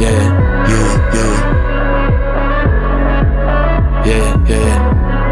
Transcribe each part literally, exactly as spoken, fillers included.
yeah, yeah, yeah, yeah, yeah.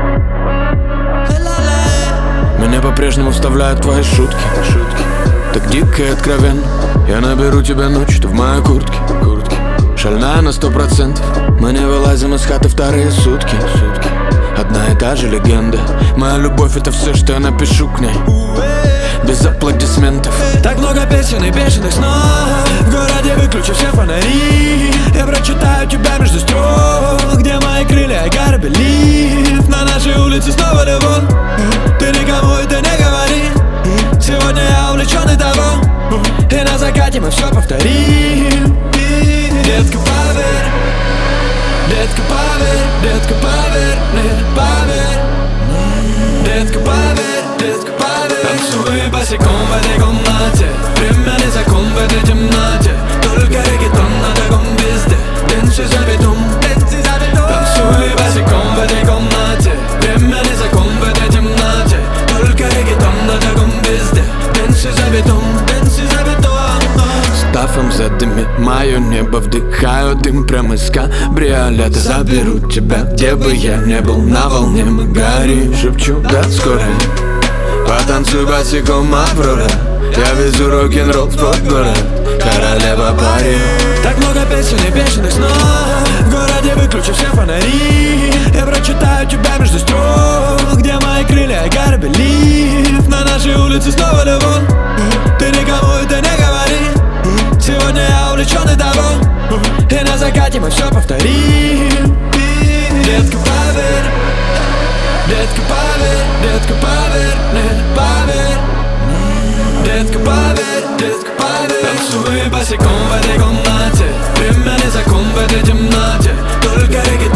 Меня по-прежнему вставляют твои шутки, шутки. Так дико и откровенно. Я наберу тебя ночью, ты в моей куртке, куртке. Шальная на сто процентов. Мы не вылазим из хаты вторые сутки, сутки. Одна и та же легенда. Моя любовь — это все, что я напишу к ней, без аплодисментов. Так много песен и бешеных снов. В городе выключи все фонари. Я прочитаю тебя между строк. Где мои крылья и gotta believe. На нашей улице снова любовь. Ты никому это не говори. Сегодня я увлечен и того. И на закате мы все повторим. Детка, поверь, детка, поверь, детка, поверь, не поверь. Детка, поверь, детка, поверь. Танцуй босиком в этой комнате. Время не закон в этой темноте. Только регетон на таком везде. Дэнси за бетон, дэнси за бетон. Танцуй босиком в этой комнате. Время не закон в этой темноте. Только регетон на таком везде. Дэнси за бетон, дэнси за бетон. Стафом задыми мое небо, вдыхаю дым прямо из кабриолета. Заберу тебя, где бы я не был, на волне мы горим. Шепчу, да, скоро. Потанцуй босиком, Аврора. Я везу рок-н-ролл в твой город, королева пари. Так много песен и бешеных снов. В городе выключи все фонари. Я прочитаю тебя между строк. Где мои крылья и gotta believe. На нашей улице снова любовь. Ты никому это не говори. Сегодня я увлечен и того. И на закате мы все повторим. Детка, поверь, детка, поверь, детка, поверь, не поверь. Детка, поверь, детка, поверь. Танцуй босиком в этой комнате. Время не закон в этой темноте. Только регги